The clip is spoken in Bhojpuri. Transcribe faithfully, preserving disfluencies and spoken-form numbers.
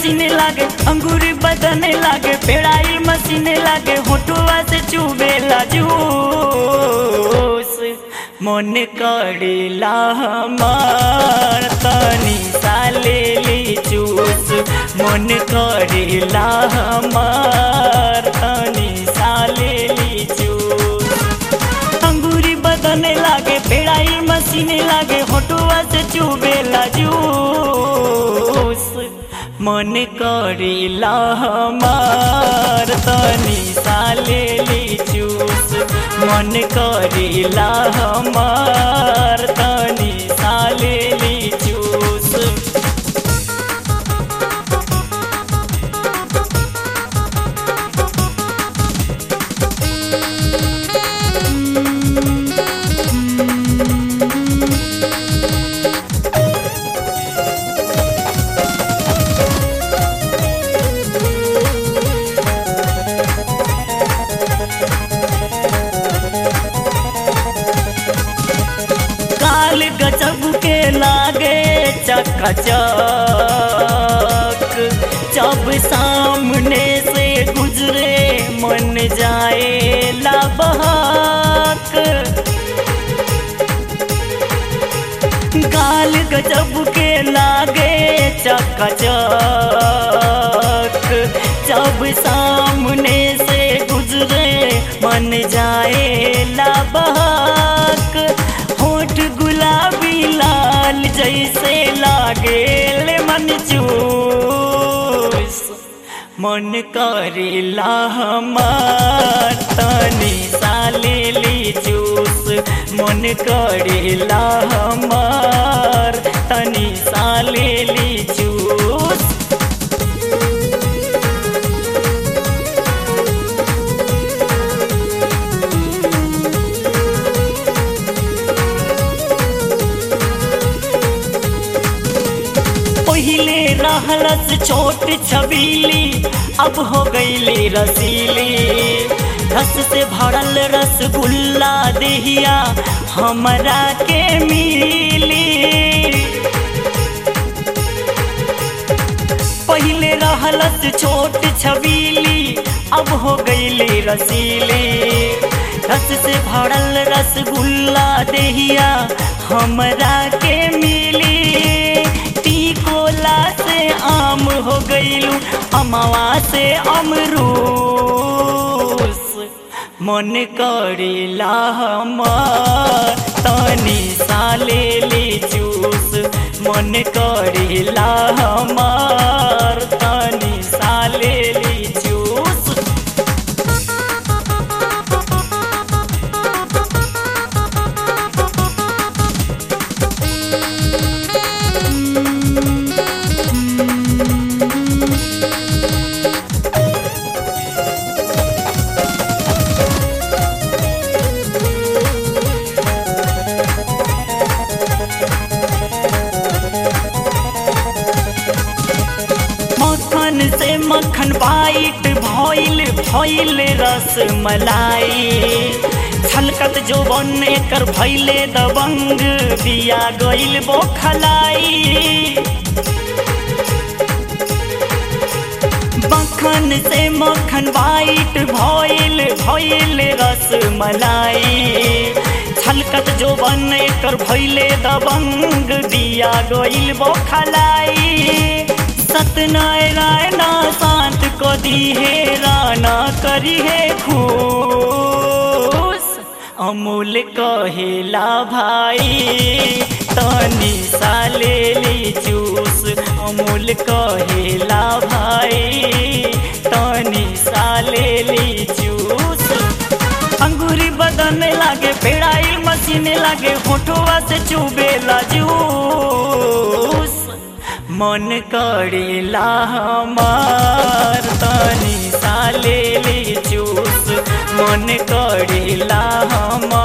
मसीने लागे, अंगूरी बदने लागे, पेड़ाइल मसीने लागे, होठुआ से चुबेला जूस। मन करेला हमार तनी साले ली चूस, मन करेला हमार तनी साले ली चूस। अंगूरी बदने लागे, पेड़ाइल मसीने लागे, होठुआ से चुबेला जूस। मन करेला हमार तनी साले ली चूस, मन करेला हमार तनी साले ली चूस। गजब के लागे चकाचक, जब सामने से गुजरे मन जाए लाबहक। गाल गजब के लागे चकाचक, जब सामने से गुजरे मन जाए लाबहक। होठ गुलाबी लाल जैसे लागे ले मन चूस, मन करेला हमार तनी साले ली चूस, मन करेला हमार तनी साले ली चूस। पहिले रहलस छोट छबीली, अब हो गईली रसीली। रस से भरल रसगुल्ला देहिया हमरा के मिली। पहिले रहलस छोट छबीली, अब हो गईली रसीली। रस से भरल रसगुल्ला देहिया हमरा के मिली। कोला से आम हो गईलू, अमवा से अमरूस। मन करेला हमार तनी साले ली चूस, मन करेला हमार तनी साले ली चूस। मक्खन से मक्खन बाइट भइल भइल रस मलाई। छलकत जो बन एकर भइले दबंग, बिया गइल बोखलाई। मक्खन से मक्खन बाइट भइल भइल रस मलाई। छलकत जो बन एकर भइले दबंग, बिया गइल बोखलाई। सत्यनारायण शांत को दी है राना करी है खुश। अमूल कहेला भाई तनी साले ली चूस, अमूल कहेला भाई तनी साले ली चूस। अंगूरी बदन लागे, पेड़ाइल मसीने लागे, होठुआ से चुबेला जूस। मन करेला हमार तनी साले ली चूस, मन करेला हमार।